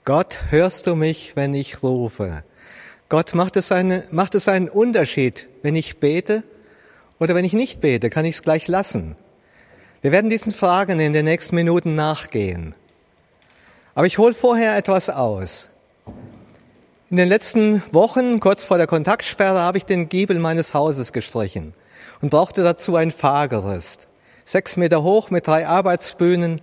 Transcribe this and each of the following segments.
Gott, hörst du mich, wenn ich rufe? Gott, macht es einen Unterschied, wenn ich bete oder wenn ich nicht bete? Kann ich es gleich lassen? Wir werden diesen Fragen in den nächsten Minuten nachgehen. Aber ich hole vorher etwas aus. In den letzten Wochen, kurz vor der Kontaktsperre, habe ich den Giebel meines Hauses gestrichen und brauchte dazu ein Fahrgerüst. 6 Meter hoch mit 3 Arbeitsbühnen.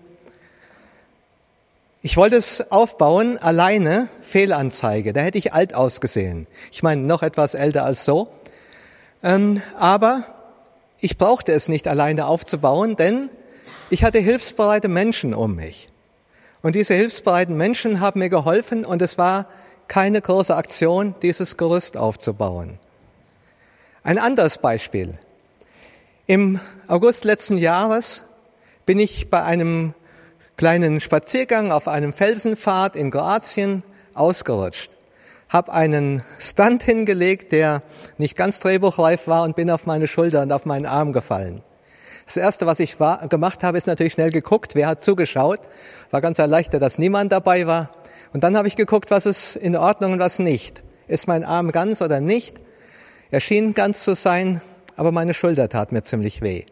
Ich wollte es aufbauen, alleine, Fehlanzeige. Da hätte ich alt ausgesehen. Ich meine, noch etwas älter als so. Aber ich brauchte es nicht alleine aufzubauen, denn ich hatte hilfsbereite Menschen um mich. Und diese hilfsbereiten Menschen haben mir geholfen und es war keine große Aktion, dieses Gerüst aufzubauen. Ein anderes Beispiel. Im August letzten Jahres bin ich bei einem kleinen Spaziergang auf einem Felsenpfad in Kroatien ausgerutscht. Habe einen Stunt hingelegt, der nicht ganz drehbuchreif war und bin auf meine Schulter und auf meinen Arm gefallen. Das Erste, was ich gemacht habe, ist natürlich schnell geguckt, wer hat zugeschaut. War ganz erleichtert, dass niemand dabei war. Und dann habe ich geguckt, was ist in Ordnung und was nicht. Ist mein Arm ganz oder nicht? Er schien ganz zu sein, aber meine Schulter tat mir ziemlich weh.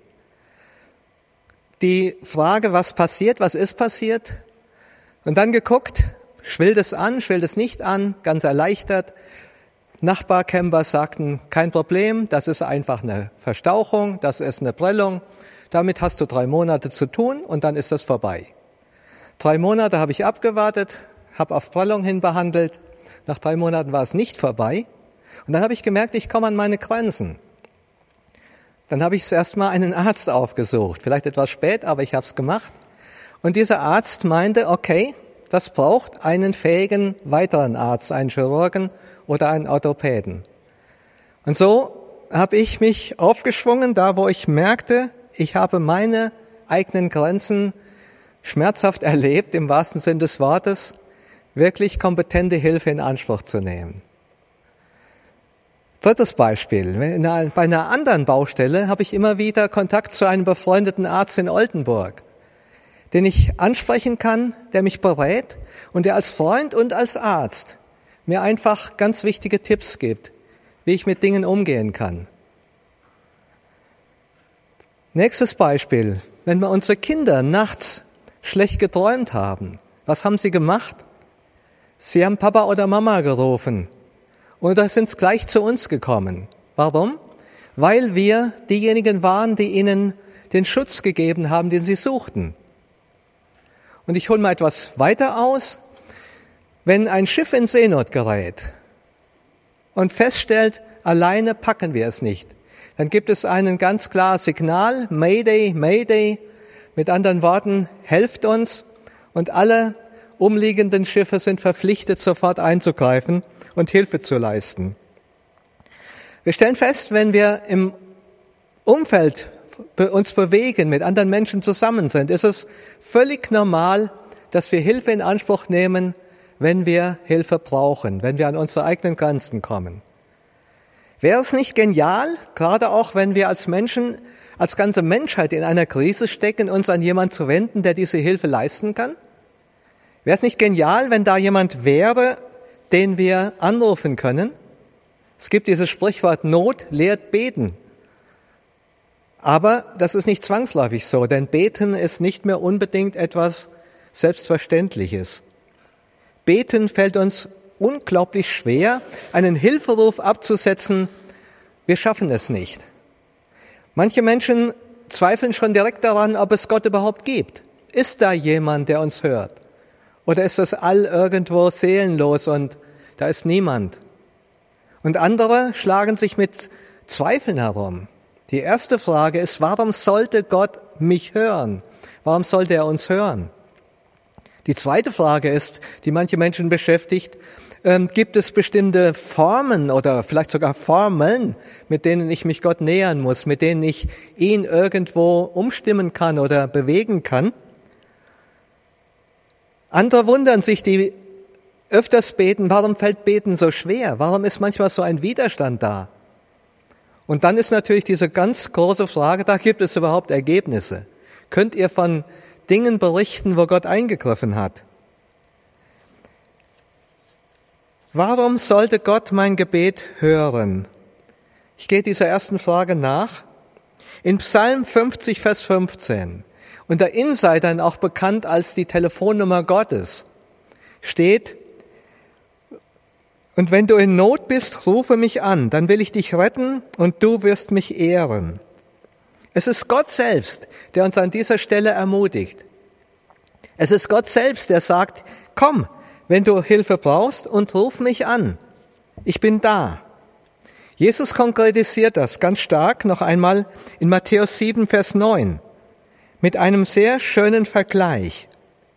Die Frage, was passiert, was ist passiert? Und dann geguckt, schwillt es an, schwillt es nicht an, ganz erleichtert. Nachbarcamper sagten, kein Problem, das ist einfach eine Verstauchung, das ist eine Prellung. Damit hast du 3 Monate zu tun und dann ist das vorbei. 3 Monate habe ich abgewartet, habe auf Prellung hin behandelt. Nach 3 Monaten war es nicht vorbei. Und dann habe ich gemerkt, ich komme an meine Grenzen. Dann habe ich erstmal einen Arzt aufgesucht. Vielleicht etwas spät, aber ich habe es gemacht. Und dieser Arzt meinte, okay, das braucht einen fähigen weiteren Arzt, einen Chirurgen oder einen Orthopäden. Und so habe ich mich aufgeschwungen, da wo ich merkte, ich habe meine eigenen Grenzen schmerzhaft erlebt, im wahrsten Sinn des Wortes, wirklich kompetente Hilfe in Anspruch zu nehmen. Drittes Beispiel. Bei einer anderen Baustelle habe ich immer wieder Kontakt zu einem befreundeten Arzt in Oldenburg, den ich ansprechen kann, der mich berät und der als Freund und als Arzt mir einfach ganz wichtige Tipps gibt, wie ich mit Dingen umgehen kann. Nächstes Beispiel. Wenn wir unsere Kinder nachts schlecht geträumt haben, was haben sie gemacht? Sie haben Papa oder Mama gerufen. Und da sind sie gleich zu uns gekommen. Warum? Weil wir diejenigen waren, die ihnen den Schutz gegeben haben, den sie suchten. Und ich hole mal etwas weiter aus. Wenn ein Schiff in Seenot gerät und feststellt, alleine packen wir es nicht, dann gibt es ein ganz klares Signal, Mayday, Mayday. Mit anderen Worten, helft uns. Und alle umliegenden Schiffe sind verpflichtet, sofort einzugreifen und Hilfe zu leisten. Wir stellen fest, wenn wir im Umfeld uns bewegen, mit anderen Menschen zusammen sind, ist es völlig normal, dass wir Hilfe in Anspruch nehmen, wenn wir Hilfe brauchen, wenn wir an unsere eigenen Grenzen kommen. Wäre es nicht genial, gerade auch wenn wir als Menschen, als ganze Menschheit in einer Krise stecken, uns an jemanden zu wenden, der diese Hilfe leisten kann? Wäre es nicht genial, wenn da jemand wäre, den wir anrufen können? Es gibt dieses Sprichwort, Not lehrt beten. Aber das ist nicht zwangsläufig so, denn beten ist nicht mehr unbedingt etwas Selbstverständliches. Beten fällt uns unglaublich schwer, einen Hilferuf abzusetzen. Wir schaffen es nicht. Manche Menschen zweifeln schon direkt daran, ob es Gott überhaupt gibt. Ist da jemand, der uns hört? Oder ist das All irgendwo seelenlos und da ist niemand? Und andere schlagen sich mit Zweifeln herum. Die erste Frage ist, warum sollte Gott mich hören? Warum sollte er uns hören? Die zweite Frage ist, die manche Menschen beschäftigt, gibt es bestimmte Formen oder vielleicht sogar Formeln, mit denen ich mich Gott nähern muss, mit denen ich ihn irgendwo umstimmen kann oder bewegen kann? Andere wundern sich, die öfters beten, warum fällt Beten so schwer? Warum ist manchmal so ein Widerstand da? Und dann ist natürlich diese ganz große Frage, da gibt es überhaupt Ergebnisse? Könnt ihr von Dingen berichten, wo Gott eingegriffen hat? Warum sollte Gott mein Gebet hören? Ich gehe dieser ersten Frage nach. In Psalm 50, Vers 15, unter Insidern auch bekannt als die Telefonnummer Gottes, steht: Und wenn du in Not bist, rufe mich an, dann will ich dich retten und du wirst mich ehren. Es ist Gott selbst, der uns an dieser Stelle ermutigt. Es ist Gott selbst, der sagt: Komm, wenn du Hilfe brauchst, und ruf mich an. Ich bin da. Jesus konkretisiert das ganz stark noch einmal in Matthäus 7, Vers 9 mit einem sehr schönen Vergleich.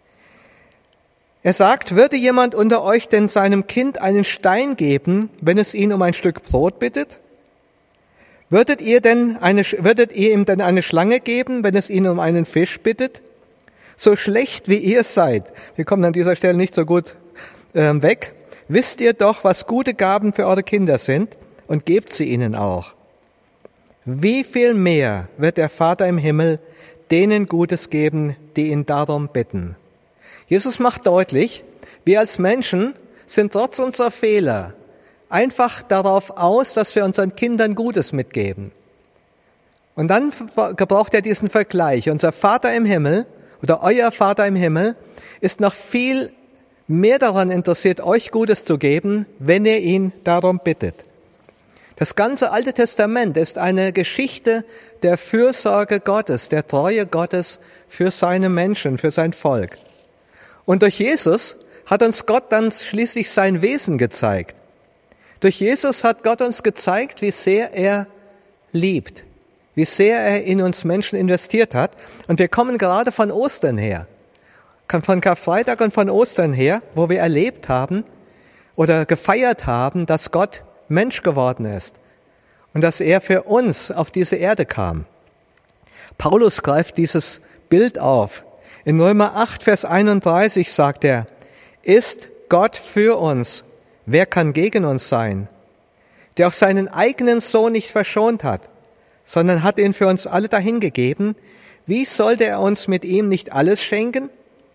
Er sagt: Würde jemand unter euch denn seinem Kind einen Stein geben, wenn es ihn um ein Stück Brot bittet? Würdet ihr ihm denn eine Schlange geben, wenn es ihn um einen Fisch bittet? So schlecht wie ihr seid, wir kommen an dieser Stelle nicht so gut weg, wisst ihr doch, was gute Gaben für eure Kinder sind, und gebt sie ihnen auch. Wie viel mehr wird der Vater im Himmel denen Gutes geben, die ihn darum bitten? Jesus macht deutlich, wir als Menschen sind trotz unserer Fehler einfach darauf aus, dass wir unseren Kindern Gutes mitgeben. Und dann gebraucht er diesen Vergleich. Unser Vater im Himmel oder euer Vater im Himmel ist noch viel mehr daran interessiert, euch Gutes zu geben, wenn ihr ihn darum bittet. Das ganze Alte Testament ist eine Geschichte der Fürsorge Gottes, der Treue Gottes für seine Menschen, für sein Volk. Und durch Jesus hat uns Gott dann schließlich sein Wesen gezeigt. Durch Jesus hat Gott uns gezeigt, wie sehr er liebt, wie sehr er in uns Menschen investiert hat. Und wir kommen gerade von Ostern her, von Karfreitag und von Ostern her, wo wir erlebt haben oder gefeiert haben, dass Gott Mensch geworden ist und dass er für uns auf diese Erde kam. Paulus greift dieses Bild auf. In Römer 8, Vers 31 sagt er: Ist Gott für uns, wer kann gegen uns sein? Der auch seinen eigenen Sohn nicht verschont hat, sondern hat ihn für uns alle dahingegeben. Wie sollte er uns mit ihm nicht alles schenken?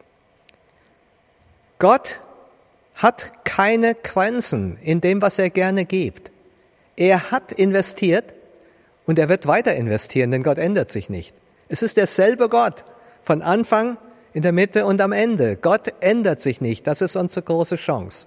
Gott hat keine Grenzen in dem, was er gerne gibt. Er hat investiert und er wird weiter investieren, denn Gott ändert sich nicht. Es ist derselbe Gott, von Anfang, in der Mitte und am Ende. Gott ändert sich nicht, das ist unsere große Chance.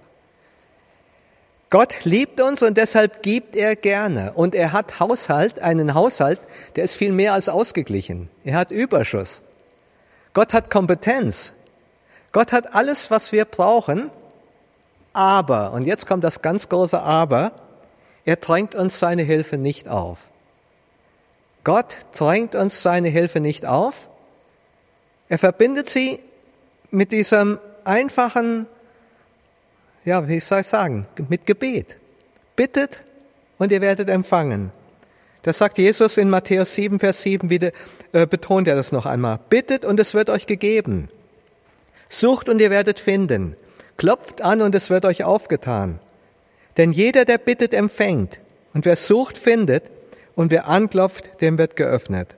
Gott liebt uns und deshalb gibt er gerne. Und er hat einen Haushalt, der ist viel mehr als ausgeglichen. Er hat Überschuss. Gott hat Kompetenz. Gott hat alles, was wir brauchen. Aber, und jetzt kommt das ganz große Aber, er drängt uns seine Hilfe nicht auf. Gott drängt uns seine Hilfe nicht auf. Er verbindet sie mit diesem einfachen, mit Gebet. Bittet und ihr werdet empfangen. Das sagt Jesus in Matthäus 7, Vers 7, betont er das noch einmal. Bittet und es wird euch gegeben. Sucht und ihr werdet finden. Klopft an und es wird euch aufgetan. Denn jeder, der bittet, empfängt. Und wer sucht, findet. Und wer anklopft, dem wird geöffnet.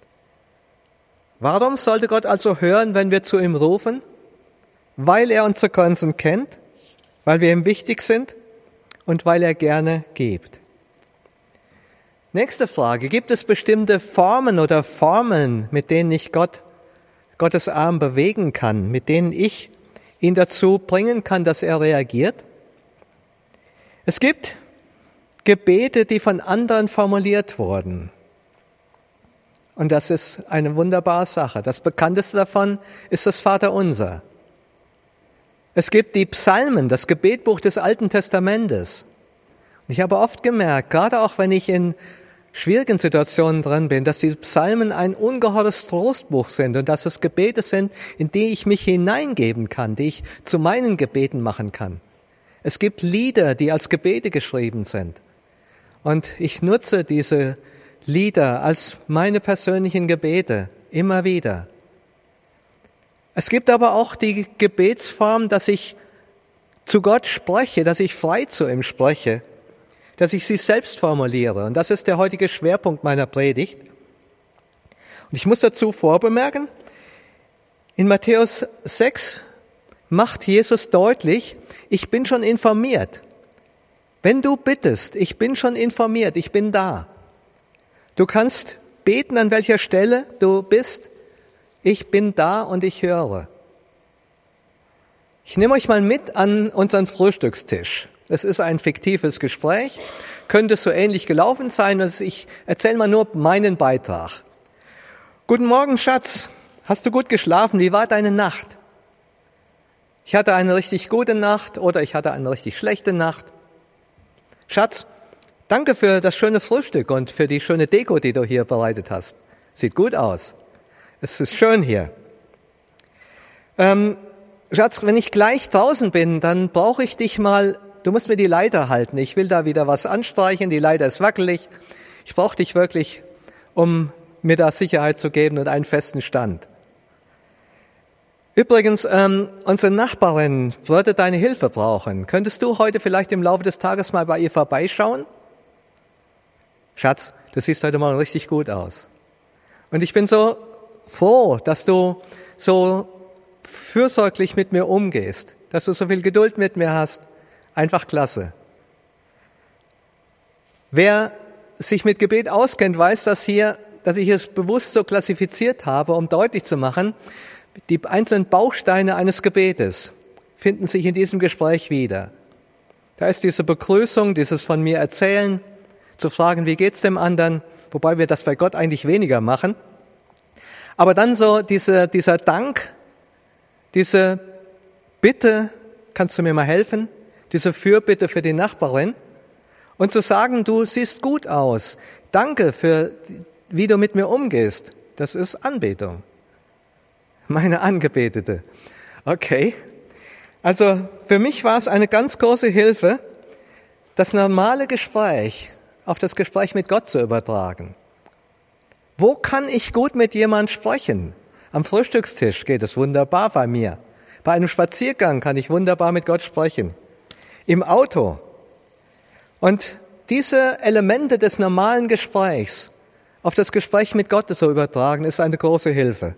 Warum sollte Gott also hören, wenn wir zu ihm rufen? Weil er unsere Grenzen kennt, weil wir ihm wichtig sind und weil er gerne gibt. Nächste Frage. Gibt es bestimmte Formen oder Formeln, mit denen ich Gottes Arm bewegen kann, mit denen ich ihn dazu bringen kann, dass er reagiert? Es gibt Gebete, die von anderen formuliert wurden. Und das ist eine wunderbare Sache. Das bekannteste davon ist das Vaterunser. Es gibt die Psalmen, das Gebetbuch des Alten Testamentes. Und ich habe oft gemerkt, gerade auch wenn ich in schwierigen Situationen drin bin, dass die Psalmen ein ungeheures Trostbuch sind und dass es Gebete sind, in die ich mich hineingeben kann, die ich zu meinen Gebeten machen kann. Es gibt Lieder, die als Gebete geschrieben sind. Und ich nutze diese Lieder als meine persönlichen Gebete immer wieder. Es gibt aber auch die Gebetsform, dass ich zu Gott spreche, dass ich frei zu ihm spreche, dass ich sie selbst formuliere. Und das ist der heutige Schwerpunkt meiner Predigt. Und ich muss dazu vorbemerken, in Matthäus 6 macht Jesus deutlich, ich bin schon informiert. Wenn du bittest, ich bin schon informiert, ich bin da. Du kannst beten, an welcher Stelle du bist. Ich bin da und ich höre. Ich nehme euch mal mit an unseren Frühstückstisch. Es ist ein fiktives Gespräch, könnte so ähnlich gelaufen sein. Ich erzähle mal nur meinen Beitrag. Guten Morgen, Schatz. Hast du gut geschlafen? Wie war deine Nacht? Ich hatte eine richtig gute Nacht oder ich hatte eine richtig schlechte Nacht. Schatz, danke für das schöne Frühstück und für die schöne Deko, die du hier bereitet hast. Sieht gut aus. Es ist schön hier. Schatz, wenn ich gleich draußen bin, dann brauche ich dich mal, du musst mir die Leiter halten. Ich will da wieder was anstreichen, die Leiter ist wackelig. Ich brauche dich wirklich, um mir da Sicherheit zu geben und einen festen Stand. Übrigens, unsere Nachbarin würde deine Hilfe brauchen. Könntest du heute vielleicht im Laufe des Tages mal bei ihr vorbeischauen? Schatz, du siehst heute Morgen richtig gut aus. Und ich bin so froh, dass du so fürsorglich mit mir umgehst, dass du so viel Geduld mit mir hast. Einfach klasse. Wer sich mit Gebet auskennt, weiß, dass ich es bewusst so klassifiziert habe, um deutlich zu machen, die einzelnen Bausteine eines Gebetes finden sich in diesem Gespräch wieder. Da ist diese Begrüßung, dieses von mir erzählen, zu fragen, wie geht's dem anderen, wobei wir das bei Gott eigentlich weniger machen. Aber dann so dieser Dank, diese Bitte, kannst du mir mal helfen, diese Fürbitte für die Nachbarin und zu sagen, du siehst gut aus, danke für, wie du mit mir umgehst, das ist Anbetung. Meine Angebetete. Okay. Also für mich war es eine ganz große Hilfe, das normale Gespräch auf das Gespräch mit Gott zu übertragen. Wo kann ich gut mit jemandem sprechen? Am Frühstückstisch geht es wunderbar bei mir. Bei einem Spaziergang kann ich wunderbar mit Gott sprechen. Im Auto. Und diese Elemente des normalen Gesprächs auf das Gespräch mit Gott zu übertragen, ist eine große Hilfe.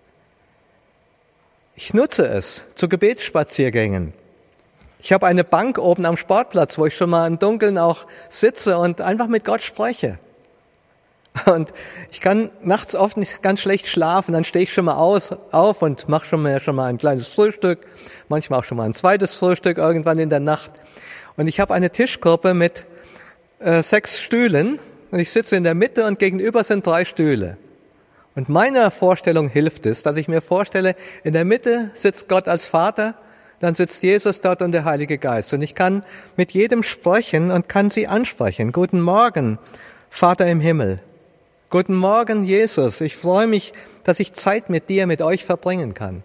Ich nutze es zu Gebetsspaziergängen. Ich habe eine Bank oben am Sportplatz, wo ich schon mal im Dunkeln auch sitze und einfach mit Gott spreche. Und ich kann nachts oft nicht ganz schlecht schlafen, dann stehe ich schon mal auf und mache schon mal ein kleines Frühstück, manchmal auch schon mal ein zweites Frühstück irgendwann in der Nacht. Und ich habe eine Tischgruppe mit 6 Stühlen und ich sitze in der Mitte und gegenüber sind 3 Stühle. Und meiner Vorstellung hilft es, dass ich mir vorstelle, in der Mitte sitzt Gott als Vater, dann sitzt Jesus dort und der Heilige Geist. Und ich kann mit jedem sprechen und kann sie ansprechen. Guten Morgen, Vater im Himmel. Guten Morgen, Jesus. Ich freue mich, dass ich Zeit mit dir, mit euch verbringen kann.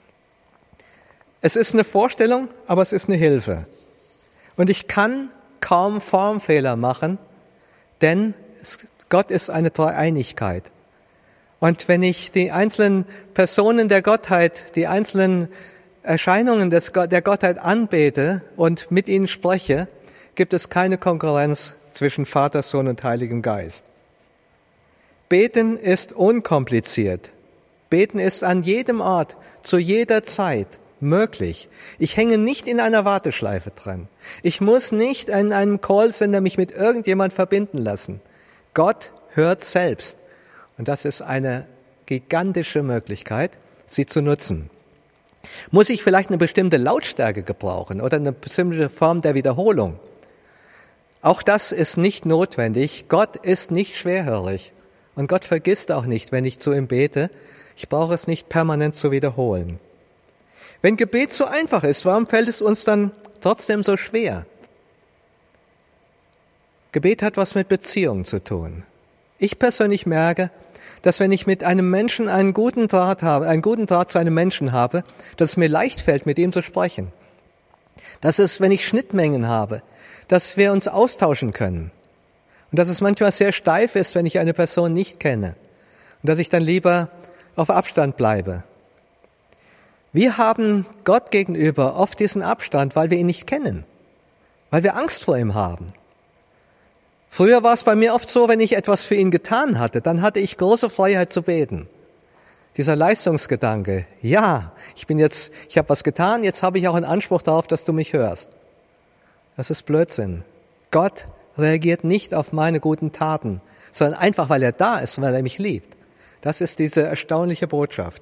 Es ist eine Vorstellung, aber es ist eine Hilfe. Und ich kann kaum Formfehler machen, denn Gott ist eine Dreieinigkeit. Und wenn ich die einzelnen Personen der Gottheit, die einzelnen Erscheinungen der Gottheit anbete und mit ihnen spreche, gibt es keine Konkurrenz zwischen Vater, Sohn und Heiligem Geist. Beten ist unkompliziert. Beten ist an jedem Ort, zu jeder Zeit möglich. Ich hänge nicht in einer Warteschleife dran. Ich muss nicht in einem Callcenter mich mit irgendjemand verbinden lassen. Gott hört selbst. Und das ist eine gigantische Möglichkeit, sie zu nutzen. Muss ich vielleicht eine bestimmte Lautstärke gebrauchen oder eine bestimmte Form der Wiederholung? Auch das ist nicht notwendig. Gott ist nicht schwerhörig. Und Gott vergisst auch nicht, wenn ich zu ihm bete. Ich brauche es nicht permanent zu wiederholen. Wenn Gebet so einfach ist, warum fällt es uns dann trotzdem so schwer? Gebet hat was mit Beziehung zu tun. Ich persönlich merke, dass wenn ich mit einem Menschen einen guten Draht zu einem Menschen habe, dass es mir leicht fällt, mit ihm zu sprechen. Dass es, wenn ich Schnittmengen habe, dass wir uns austauschen können. Und dass es manchmal sehr steif ist, wenn ich eine Person nicht kenne. Und dass ich dann lieber auf Abstand bleibe. Wir haben Gott gegenüber oft diesen Abstand, weil wir ihn nicht kennen. Weil wir Angst vor ihm haben. Früher war es bei mir oft so, wenn ich etwas für ihn getan hatte, dann hatte ich große Freiheit zu beten. Dieser Leistungsgedanke, ja, ich habe was getan, jetzt habe ich auch einen Anspruch darauf, dass du mich hörst. Das ist Blödsinn. Gott reagiert nicht auf meine guten Taten, sondern einfach, weil er da ist, weil er mich liebt. Das ist diese erstaunliche Botschaft.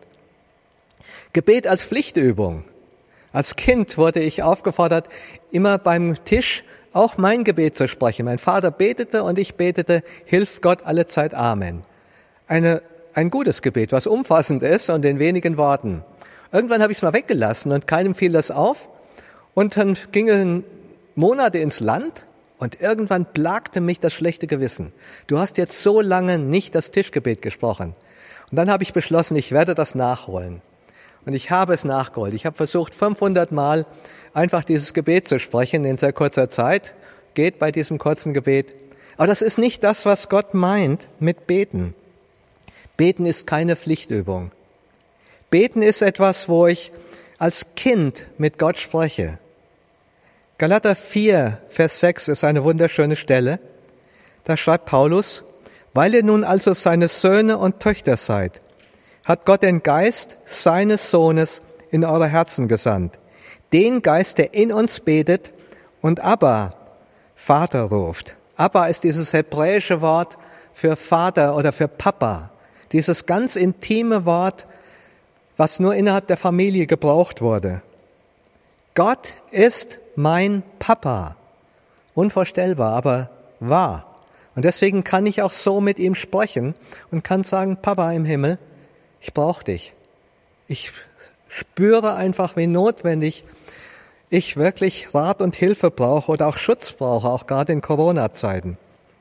Gebet als Pflichtübung. Als Kind wurde ich aufgefordert, immer beim Tisch auch mein Gebet zu sprechen. Mein Vater betete und ich betete, hilf Gott alle Zeit, Amen. Ein gutes Gebet, was umfassend ist und in wenigen Worten. Irgendwann habe ich es mal weggelassen und keinem fiel das auf. Und dann gingen Monate ins Land und irgendwann plagte mich das schlechte Gewissen. Du hast jetzt so lange nicht das Tischgebet gesprochen. Und dann habe ich beschlossen, ich werde das nachholen. Und ich habe es nachgeholt. Ich habe versucht, 500 Mal einfach dieses Gebet zu sprechen in sehr kurzer Zeit. Geht bei diesem kurzen Gebet. Aber das ist nicht das, was Gott meint mit Beten. Beten ist keine Pflichtübung. Beten ist etwas, wo ich als Kind mit Gott spreche. Galater 4, Vers 6 ist eine wunderschöne Stelle. Da schreibt Paulus, weil ihr nun also seine Söhne und Töchter seid, hat Gott den Geist seines Sohnes in eure Herzen gesandt. Den Geist, der in uns betet und Abba, Vater ruft. Abba ist dieses hebräische Wort für Vater oder für Papa. Dieses ganz intime Wort, was nur innerhalb der Familie gebraucht wurde. Gott ist mein Papa. Unvorstellbar, aber wahr. Und deswegen kann ich auch so mit ihm sprechen und kann sagen, Papa im Himmel, ich brauche dich. Ich spüre einfach, wie notwendig ich wirklich Rat und Hilfe brauche oder auch Schutz brauche, auch gerade in Corona-Zeiten.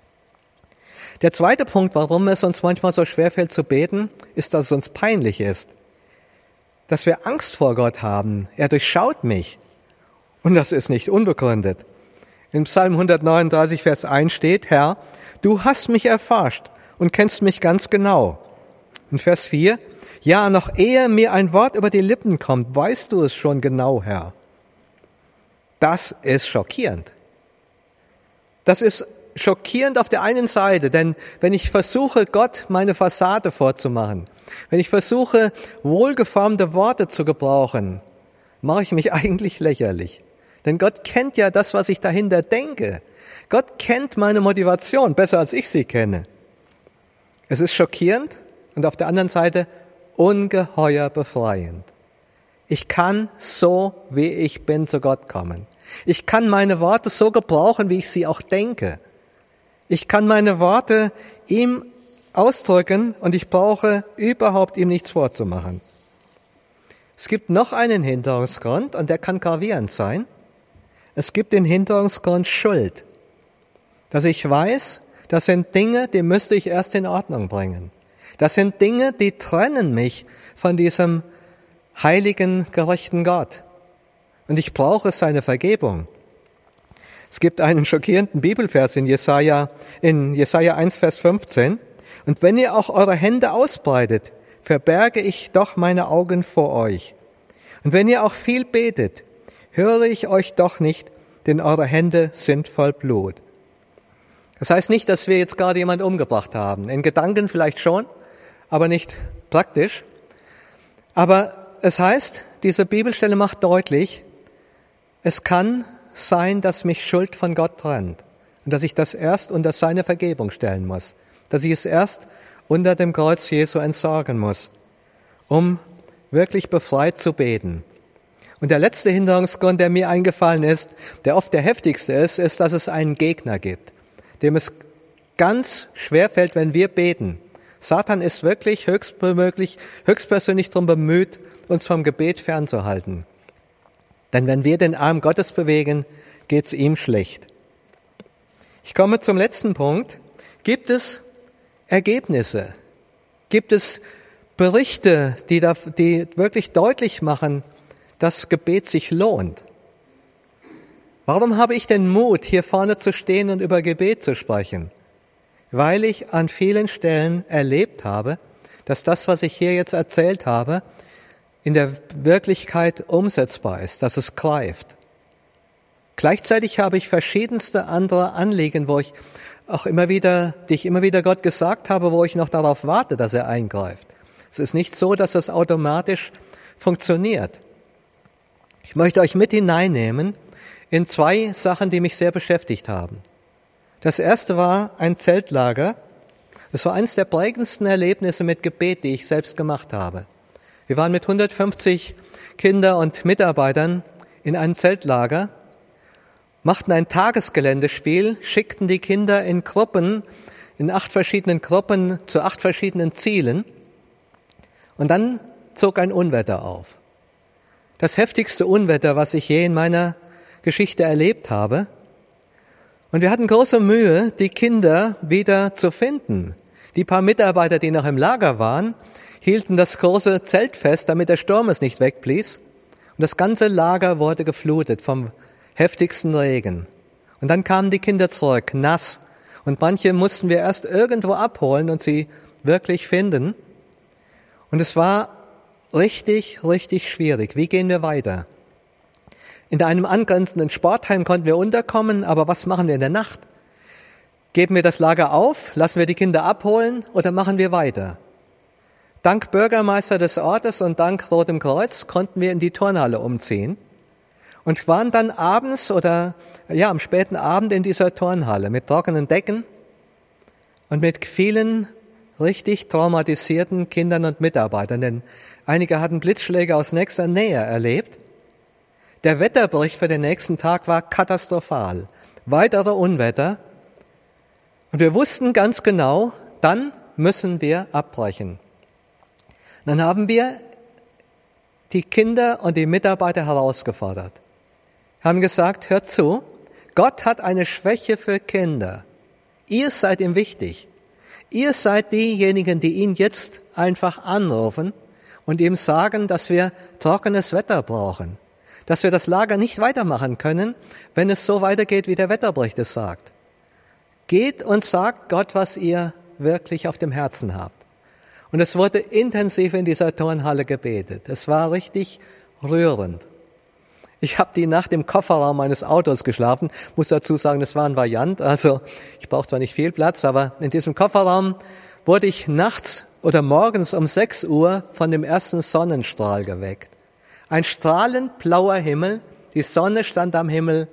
Der zweite Punkt, warum es uns manchmal so schwerfällt zu beten, ist, dass es uns peinlich ist. Dass wir Angst vor Gott haben. Er durchschaut mich. Und das ist nicht unbegründet. Im Psalm 139, Vers 1 steht, Herr, du hast mich erforscht und kennst mich ganz genau. In Vers 4, ja, noch ehe mir ein Wort über die Lippen kommt, weißt du es schon genau, Herr. Das ist schockierend. Das ist schockierend auf der einen Seite, denn wenn ich versuche, Gott meine Fassade vorzumachen, wenn ich versuche, wohlgeformte Worte zu gebrauchen, mache ich mich eigentlich lächerlich. Denn Gott kennt ja das, was ich dahinter denke. Gott kennt meine Motivation besser, als ich sie kenne. Es ist schockierend und auf der anderen Seite ungeheuer befreiend. Ich kann so, wie ich bin, zu Gott kommen. Ich kann meine Worte so gebrauchen, wie ich sie auch denke. Ich kann meine Worte ihm ausdrücken und ich brauche überhaupt ihm nichts vorzumachen. Es gibt noch einen Hinderungsgrund und der kann gravierend sein. Es gibt den Hinderungsgrund Schuld. Dass ich weiß, das sind Dinge, die müsste ich erst in Ordnung bringen. Das sind Dinge, die trennen mich von diesem heiligen, gerechten Gott. Und ich brauche seine Vergebung. Es gibt einen schockierenden Bibelvers in Jesaja 1, Vers 15. Und wenn ihr auch eure Hände ausbreitet, verberge ich doch meine Augen vor euch. Und wenn ihr auch viel betet, höre ich euch doch nicht, denn eure Hände sind voll Blut. Das heißt nicht, dass wir jetzt gerade jemanden umgebracht haben. In Gedanken vielleicht schon, aber nicht praktisch. Aber es heißt, diese Bibelstelle macht deutlich, es kann sein, dass mich Schuld von Gott trennt und dass ich das erst unter seine Vergebung stellen muss, dass ich es erst unter dem Kreuz Jesu entsorgen muss, um wirklich befreit zu beten. Und der letzte Hinderungsgrund, der mir eingefallen ist, der oft der heftigste ist, dass es einen Gegner gibt, dem es ganz schwer fällt, wenn wir beten. Satan ist wirklich höchstpersönlich darum bemüht, uns vom Gebet fernzuhalten. Denn wenn wir den Arm Gottes bewegen, geht's ihm schlecht. Ich komme zum letzten Punkt. Gibt es Ergebnisse? Gibt es Berichte, die wirklich deutlich machen, dass Gebet sich lohnt? Warum habe ich den Mut, hier vorne zu stehen und über Gebet zu sprechen? Weil ich an vielen Stellen erlebt habe, dass das, was ich hier jetzt erzählt habe, in der Wirklichkeit umsetzbar ist, dass es greift. Gleichzeitig habe ich verschiedenste andere Anliegen, die ich immer wieder Gott gesagt habe, wo ich noch darauf warte, dass er eingreift. Es ist nicht so, dass das automatisch funktioniert. Ich möchte euch mit hineinnehmen in 2 Sachen, die mich sehr beschäftigt haben. Das erste war ein Zeltlager. Das war eines der prägendsten Erlebnisse mit Gebet, die ich selbst gemacht habe. Wir waren mit 150 Kinder und Mitarbeitern in einem Zeltlager, machten ein Tagesgeländespiel, schickten die Kinder in Gruppen, in 8 verschiedenen Gruppen zu 8 verschiedenen Zielen. Und dann zog ein Unwetter auf. Das heftigste Unwetter, was ich je in meiner Geschichte erlebt habe. Und wir hatten große Mühe, die Kinder wieder zu finden. Die paar Mitarbeiter, die noch im Lager waren, hielten das große Zelt fest, damit der Sturm es nicht wegblies. Und das ganze Lager wurde geflutet vom heftigsten Regen. Und dann kamen die Kinder zurück, nass. Und manche mussten wir erst irgendwo abholen und sie wirklich finden. Und es war richtig, richtig schwierig. Wie gehen wir weiter? In einem angrenzenden Sportheim konnten wir unterkommen, aber was machen wir in der Nacht? Geben wir das Lager auf, lassen wir die Kinder abholen oder machen wir weiter? Dank Bürgermeister des Ortes und dank Rotem Kreuz konnten wir in die Turnhalle umziehen und waren dann abends oder am späten Abend in dieser Turnhalle mit trockenen Decken und mit vielen richtig traumatisierten Kindern und Mitarbeitern, denn einige hatten Blitzschläge aus nächster Nähe erlebt. Der Wetterbericht für den nächsten Tag war katastrophal. Weitere Unwetter. Und wir wussten ganz genau, dann müssen wir abbrechen. Dann haben wir die Kinder und die Mitarbeiter herausgefordert. Haben gesagt, hört zu, Gott hat eine Schwäche für Kinder. Ihr seid ihm wichtig. Ihr seid diejenigen, die ihn jetzt einfach anrufen und ihm sagen, dass wir trockenes Wetter brauchen, dass wir das Lager nicht weitermachen können, wenn es so weitergeht, wie der Wetterbericht es sagt. Geht und sagt Gott, was ihr wirklich auf dem Herzen habt. Und es wurde intensiv in dieser Turnhalle gebetet. Es war richtig rührend. Ich habe die Nacht im Kofferraum meines Autos geschlafen. Muss dazu sagen, das war ein Variant. Also ich brauche zwar nicht viel Platz, aber in diesem Kofferraum wurde ich nachts oder morgens um 6 Uhr von dem ersten Sonnenstrahl geweckt. Ein strahlend blauer Himmel, die Sonne stand am Himmel.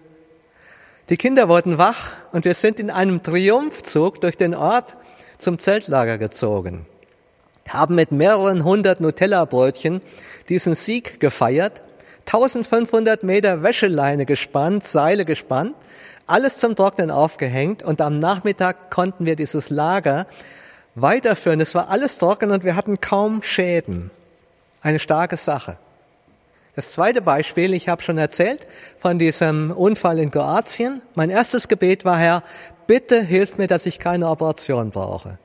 Die Kinder wurden wach und wir sind in einem Triumphzug durch den Ort zum Zeltlager gezogen. Haben mit mehreren 100 Nutella-Brötchen diesen Sieg gefeiert, 1500 Meter Wäscheleine gespannt, Seile gespannt, alles zum Trocknen aufgehängt und am Nachmittag konnten wir dieses Lager weiterführen. Es war alles trocken und wir hatten kaum Schäden. Eine starke Sache. Das zweite Beispiel, ich habe schon erzählt von diesem Unfall in Kroatien. Mein erstes Gebet war, Herr, bitte hilf mir, dass ich keine Operation brauche.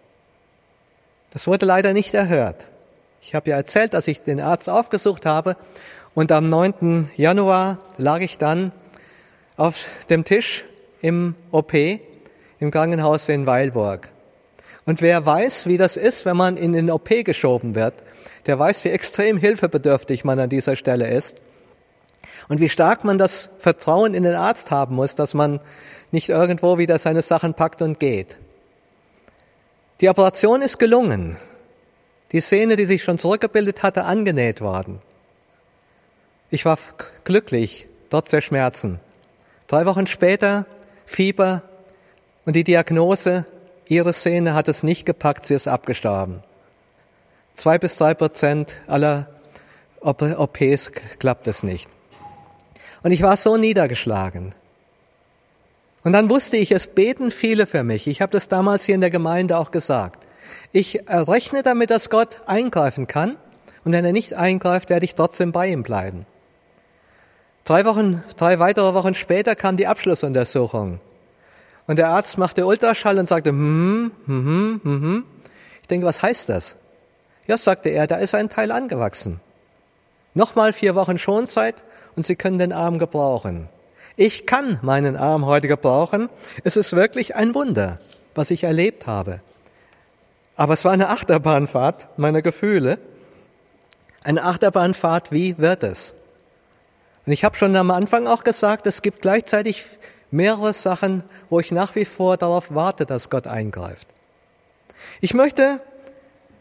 Das wurde leider nicht erhört. Ich habe ja erzählt, dass ich den Arzt aufgesucht habe und am 9. Januar lag ich dann auf dem Tisch im OP im Krankenhaus in Weilburg. Und wer weiß, wie das ist, wenn man in den OP geschoben wird, der weiß, wie extrem hilfebedürftig man an dieser Stelle ist und wie stark man das Vertrauen in den Arzt haben muss, dass man nicht irgendwo wieder seine Sachen packt und geht. Die Operation ist gelungen. Die Sehne, die sich schon zurückgebildet hatte, angenäht worden. Ich war glücklich, trotz der Schmerzen. 3 Wochen später Fieber und die Diagnose, ihre Sehne hat es nicht gepackt, sie ist abgestorben. 2-3% aller OPs klappt es nicht. Und ich war so niedergeschlagen. Und dann wusste ich, es beten viele für mich. Ich habe das damals hier in der Gemeinde auch gesagt. Ich rechne damit, dass Gott eingreifen kann. Und wenn er nicht eingreift, werde ich trotzdem bei ihm bleiben. 3 weitere Wochen später kam die Abschlussuntersuchung. Und der Arzt machte Ultraschall und sagte, Ich denke, was heißt das? Ja, sagte er, da ist ein Teil angewachsen. Nochmal 4 Wochen Schonzeit und Sie können den Arm gebrauchen. Ich kann meinen Arm heute gebrauchen. Es ist wirklich ein Wunder, was ich erlebt habe. Aber es war eine Achterbahnfahrt meiner Gefühle. Eine Achterbahnfahrt, wie wird es? Und ich habe schon am Anfang auch gesagt, es gibt gleichzeitig mehrere Sachen, wo ich nach wie vor darauf warte, dass Gott eingreift. Ich möchte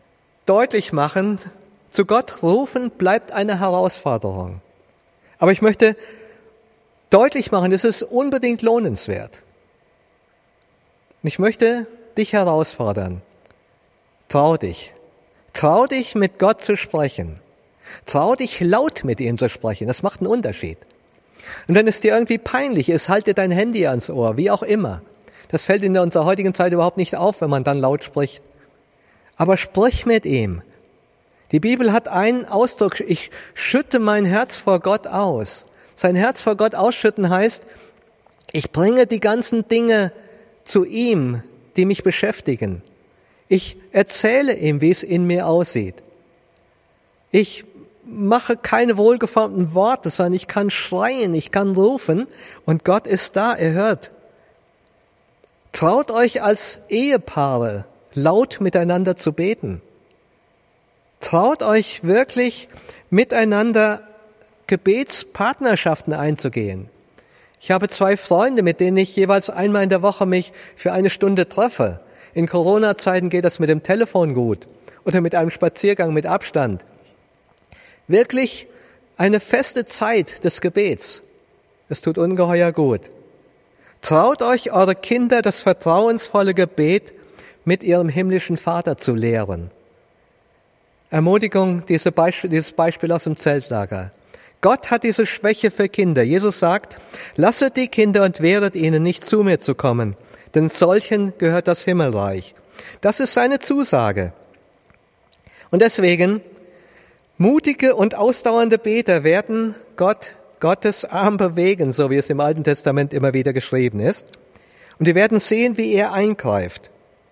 deutlich machen, zu Gott rufen bleibt eine Herausforderung. Aber ich möchte deutlich machen, es ist unbedingt lohnenswert. Ich möchte dich herausfordern. Trau dich. Trau dich, mit Gott zu sprechen. Trau dich, laut mit ihm zu sprechen. Das macht einen Unterschied. Und wenn es dir irgendwie peinlich ist, halte dein Handy ans Ohr, wie auch immer. Das fällt in unserer heutigen Zeit überhaupt nicht auf, wenn man dann laut spricht. Aber sprich mit ihm. Die Bibel hat einen Ausdruck, ich schütte mein Herz vor Gott aus. Sein Herz vor Gott ausschütten heißt, ich bringe die ganzen Dinge zu ihm, die mich beschäftigen. Ich erzähle ihm, wie es in mir aussieht. Ich mache keine wohlgeformten Worte, sondern ich kann schreien, ich kann rufen und Gott ist da, er hört. Traut euch als Ehepaare laut miteinander zu beten. Traut euch wirklich miteinander Gebetspartnerschaften einzugehen. Ich habe 2 Freunde, mit denen ich jeweils einmal in der Woche mich für 1 Stunde treffe. In Corona-Zeiten geht das mit dem Telefon gut oder mit einem Spaziergang mit Abstand. Wirklich eine feste Zeit des Gebets. Es tut ungeheuer gut. Traut euch, eure Kinder das vertrauensvolle Gebet mit ihrem himmlischen Vater zu lehren. Ermutigung, dieses Beispiel aus dem Zeltlager. Gott hat diese Schwäche für Kinder. Jesus sagt, lasset die Kinder und wehret ihnen nicht zu mir zu kommen, denn solchen gehört das Himmelreich. Das ist seine Zusage. Und deswegen, mutige und ausdauernde Beter werden Gottes Arm bewegen, so wie es im Alten Testament immer wieder geschrieben ist. Und wir werden sehen, wie er eingreift.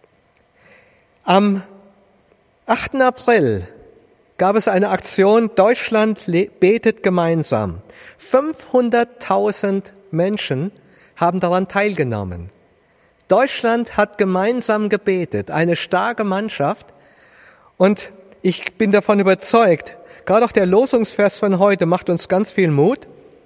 Am 8. April gab es eine Aktion, Deutschland betet gemeinsam. 500.000 Menschen haben daran teilgenommen. Deutschland hat gemeinsam gebetet, eine starke Mannschaft. Und ich bin davon überzeugt, gerade auch der Losungsvers von heute macht uns ganz viel Mut.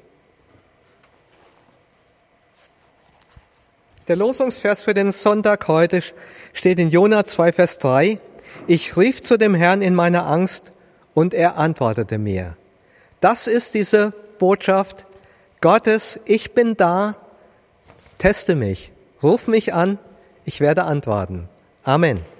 Der Losungsvers für den Sonntag heute steht in Jona 2, Vers 3. Ich rief zu dem Herrn in meiner Angst und er antwortete mir. Das ist diese Botschaft Gottes. Ich bin da, teste mich, ruf mich an, ich werde antworten. Amen.